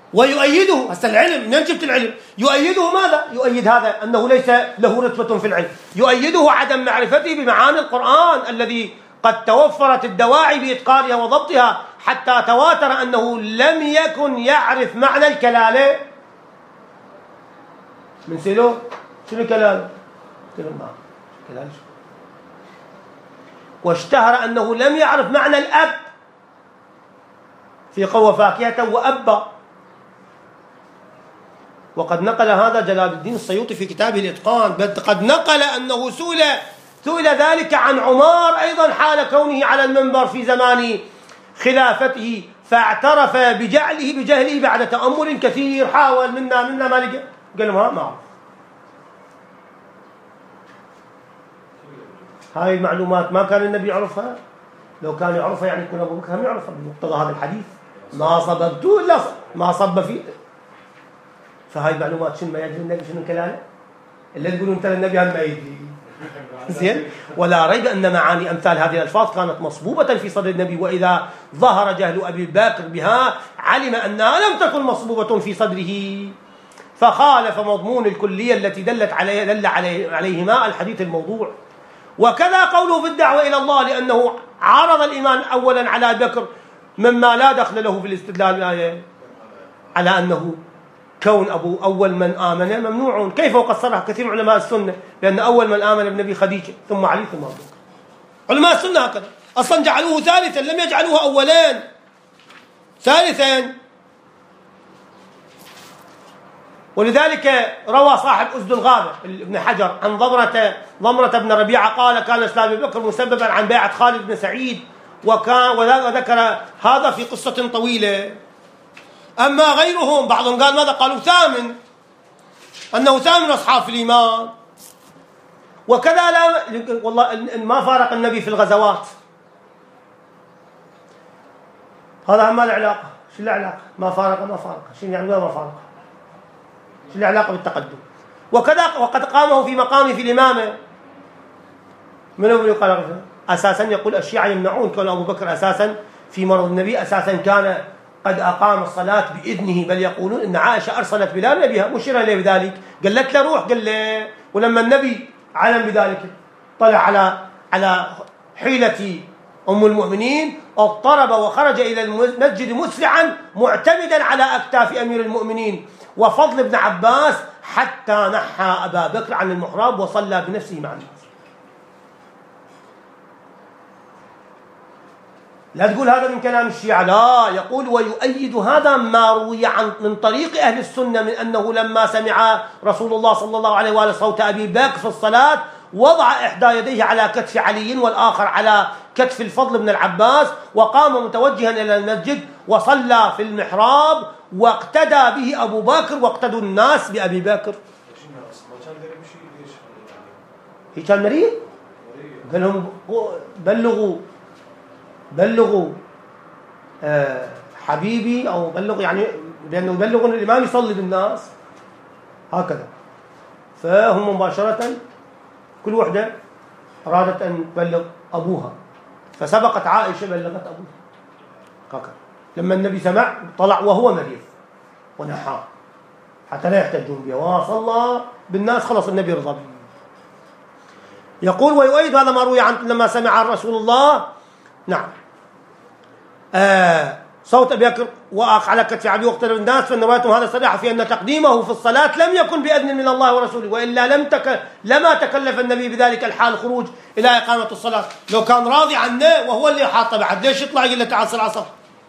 ويؤيده. هسه العلم منين جبت العلم؟ يؤيده ماذا؟ يؤيد هذا أنه ليس له رتبة في العلم، يؤيده عدم معرفته بمعاني القرآن الذي قد توفرت الدواعي بإتقانها وضبطها حتى تواتر أنه لم يكن يعرف معنى الكلالة. من سيلو شنو كلالة؟ كلالة واشتهر أنه لم يعرف معنى الأب في قوى فاكهة وأبا. وقد نقل هذا جلال الدين السيوطي في كتابه الإتقان، بل قد نقل أنه سئل سئل ذلك عن عمر أيضا حال كونه على المنبر في زمان خلافته، فاعترف بجعله بجهله بعد تأمل كثير. حاول منا منا ما لقى، قال له ما أعرف. هاي المعلومات ما كان النبي يعرفها، لو كان يعرفها يعني يكون أبو بكر هم يعرفها بمقتضى هذا الحديث. ما صببته إلا ما صب فيه. فهاي المعلومات شنو ما يدري النبي شنو كلامه؟ اللي تقولون انت النبي هم ما يدري. زين؟ ولا ريب ان معاني امثال هذه الالفاظ كانت مصبوبه في صدر النبي، واذا ظهر جهل ابي بكر بها علم انها لم تكن مصبوبه في صدره، فخالف مضمون الكليه التي دلت عليه دل عليه عليهما الحديث الموضوع. وكذا قوله في الدعوه الى الله، لانه عرض الايمان اولا على ابي بكر مما لا دخل له في الاستدلال بالايه على انه كون أبو أول من آمن ممنوع. كيف؟ وقد صرح كثير من علماء السنة بأن أول من آمن بالنبي خديجة ثم علي ثم أبو بكر. علماء السنة هكذا أصلا جعلوه ثالثا، لم يجعلوه أولين، ثالثا. ولذلك روى صاحب أسد الغابة ابن حجر عن ضمرة ضمرة بن ربيعة قال كان إسلام أبي بكر مسببا عن بيعة خالد بن سعيد، وكان وذكر هذا في قصة طويلة. أما غيرهم بعضهم قال ماذا؟ قالوا ثامن، أنه ثامن أصحاب في الإيمان. وكذا لا والله ما فارق النبي في الغزوات، هذا ما له علاقة. شو له علاقة؟ ما فارق ما فارق شو يعني ما فارق؟ شو له علاقة بالتقدم؟ وكذا وقد قامه في مقامه في الإمامة. من هو يقال أساسا يقول الشيعة يمنعون كون أبو بكر أساسا في مرض النبي أساسا كان قد أقام الصلاة بإذنه، بل يقولون إن عائشة أرسلت بلال نبيها مشيرة إليه بذلك، قالت له روح، قال له. ولما النبي علم بذلك طلع على على حيلة أم المؤمنين، اضطرب وخرج إلى المسجد مسرعا معتمدا على أكتاف أمير المؤمنين وفضل ابن عباس، حتى نحى أبا بكر عن المحراب وصلى بنفسه مع الناس. لا تقول هذا من كلام الشيعة، لا، يقول ويؤيد هذا ما روي عن من طريق أهل السنة من أنه لما سمع رسول الله صلى الله عليه وآله صوت أبي بكر في الصلاة وضع إحدى يديه على كتف علي والآخر على كتف الفضل بن العباس، وقام متوجها إلى المسجد وصلى في المحراب، واقتدى به أبو بكر واقتدوا الناس بأبي بكر. هي كان مريض؟ قال لهم بلغوا بلغوا آه حبيبي، أو بلغوا يعني بأنه يبلغوا أن الإمام يصلي بالناس هكذا. فهم مباشرة كل وحدة أرادت أن تبلغ أبوها، فسبقت عائشة بلغت أبوها هكذا. لما النبي سمع طلع وهو مريض ونحى حتى لا يحتجون به، وصلى بالناس، خلص النبي رضى به. يقول ويؤيد هذا ما روي عنه لما سمع رسول الله نعم آه صوت أبي بكر وأخ على كتف عبي واقترب الناس، فإن روايتهم هذا صريحة في أن تقديمه في الصلاة لم يكن بإذن من الله ورسوله، وإلا لم تك... لما تكلف النبي بذلك الحال الخروج إلى إقامة الصلاة. لو كان راضي عنه وهو اللي حاطه بعد، ليش يطلع يقول له تعال صل العصر؟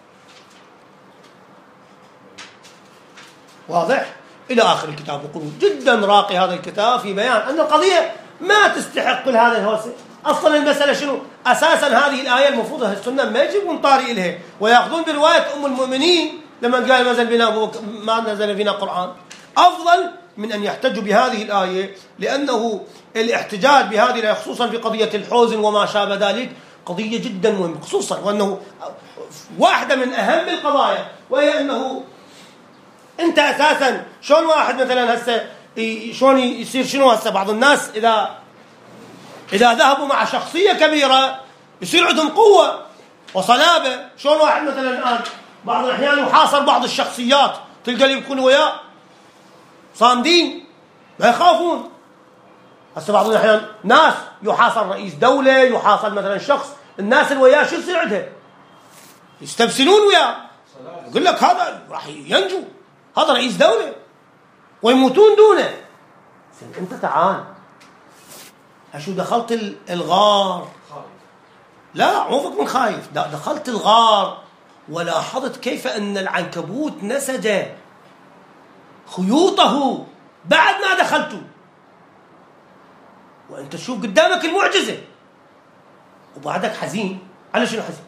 واضح؟ إلى آخر الكتاب. يقول جدا راقي هذا الكتاب في بيان أن القضية ما تستحق كل هذا الهوسة. أصلا المسألة شنو؟ أساسا هذه الآية المفروض أهل السنة ما يجيبون طاري إليها، ويأخذون برواية أم المؤمنين لما قال ما نزل بنا ما نزل بنا قرآن، أفضل من أن يحتجوا بهذه الآية، لأنه الاحتجاج بهذه الآية خصوصا في قضية الحزن وما شابه ذلك قضية جدا مهمة، خصوصا وأنه واحدة من أهم القضايا، وهي أنه أنت أساسا شلون واحد مثلا هسه شلون يصير شنو هسه بعض الناس إذا إذا ذهبوا مع شخصية كبيرة يصير عندهم قوة وصلابة. شلون واحد مثلا الآن بعض الأحيان يحاصر بعض الشخصيات تلقى اللي يكونوا وياه صامدين ما يخافون. هسه بعض الأحيان ناس يحاصر رئيس دولة، يحاصر مثلا شخص، الناس اللي وياه شو يصير عندها؟ يستبسلون وياه، يقول لك هذا راح ينجو، هذا رئيس دولة، ويموتون دونه. انت تعال اشو دخلت الغار؟ لا عوفك من خايف، دخلت الغار ولاحظت كيف ان العنكبوت نسج خيوطه بعد ما دخلت، وانت تشوف قدامك المعجزة وبعدك حزين. على شنو حزين؟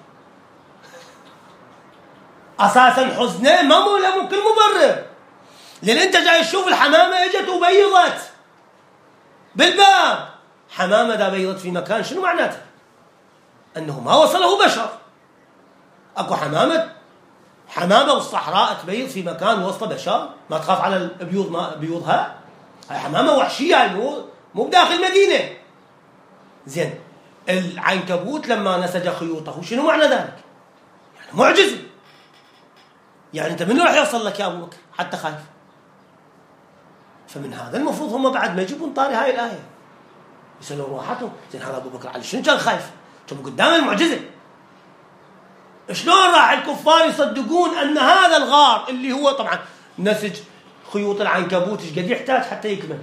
اساسا حزنه ما له ممكن مبرر، لان انت جاي تشوف الحمامه اجت وبيضت بالباب. حمامه دا بيضت في مكان شنو معناته؟ انه ما وصله بشر. اكو حمامه حمامه بالصحراء تبيض في مكان وسط بشر؟ ما تخاف على البيوض ما بيوضها؟ هاي حمامه وحشيه، هاي مو مو بداخل مدينه. زين العنكبوت لما نسج خيوطه شنو معنى ذلك؟ يعني معجزه. يعني انت من راح يوصل لك يا ابو بكر حتى خايف؟ فمن هذا المفروض هم بعد ما يجيبون طاري هاي الايه يسالون روحاتهم، زين هذا ابو بكر علي شنو كان خايف؟ كان قدام المعجزه. شلون راح الكفار يصدقون ان هذا الغار اللي هو طبعا نسج خيوط العنكبوت ايش قد يحتاج حتى يكمل؟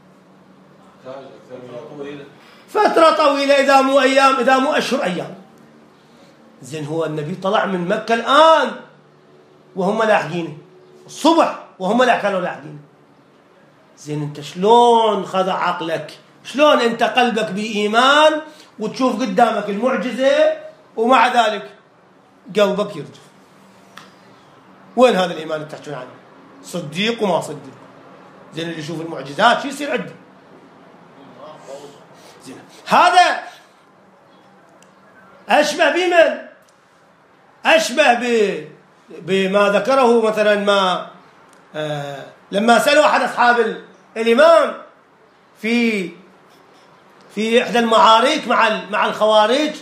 فتره طويله، اذا مو ايام، اذا مو اشهر ايام. زين هو النبي طلع من مكه الان وهم لاحقينه، الصبح وهم لا كانوا لاحقينه. زين انت شلون خضع عقلك؟ شلون انت قلبك بايمان وتشوف قدامك المعجزه ومع ذلك قلبك يرجف؟ وين هذا الايمان اللي تحكون عنه؟ صديق وما صدق. زين اللي يشوف المعجزات شو يصير عنده؟ زين هذا اشبه بمن؟ اشبه ب بما ذكره مثلا ما آه لما سألوا أحد أصحاب الإمام في في إحدى المعارك مع مع الخوارج،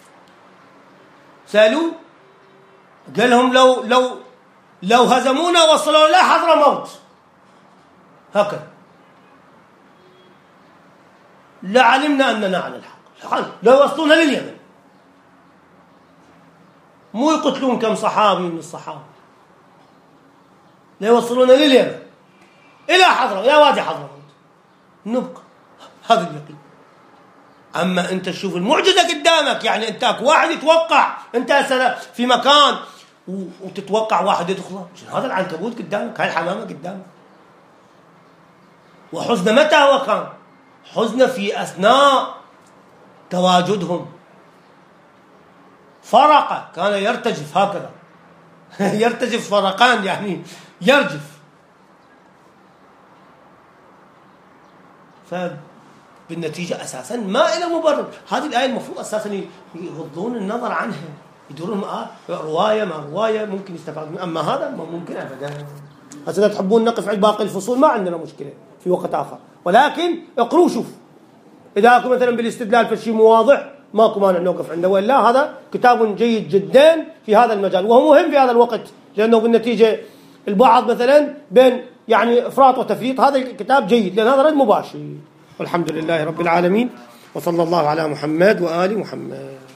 سألوا قال لهم لو لو لو هزمونا وصلوا إلى حضرموت هكذا لعلمنا أننا على الحق، لو يوصلونا لليمن مو يقتلون كم صحابي من الصحابة، لا يوصلون لليمن إلى حضرة إلى وادي حضرموت نبقى. هذا اليقين. أما أنت تشوف المعجزة قدامك، يعني أنت أكو واحد يتوقع أنت في مكان وتتوقع واحد يدخله، هذا العنكبوت قدامك، هاي الحمامة قدامك. وحزن متى هو كان؟ حزن في أثناء تواجدهم، فرقة كان يرتجف هكذا يرتجف فرقان يعني يرجف. فبالنتيجة أساسا ما إلى مبرر. هذه الآية المفروض أساسا يغضون النظر عنها، يدورون آه رواية ما رواية ممكن يستفاد، أما هذا ما ممكن أبدا. هسه تحبون نقف على باقي الفصول ما عندنا مشكلة في وقت آخر، ولكن اقروا شوف إذا أكو مثلا بالاستدلال في شيء مو واضح ماكو مانع نوقف عنده، وإلا هذا كتاب جيد جدا في هذا المجال، وهو مهم في هذا الوقت، لأنه بالنتيجة البعض مثلا بين يعني إفراط وتفريط. هذا الكتاب جيد لأن هذا رد مباشر. والحمد لله رب العالمين، وصلى الله على محمد وآل محمد.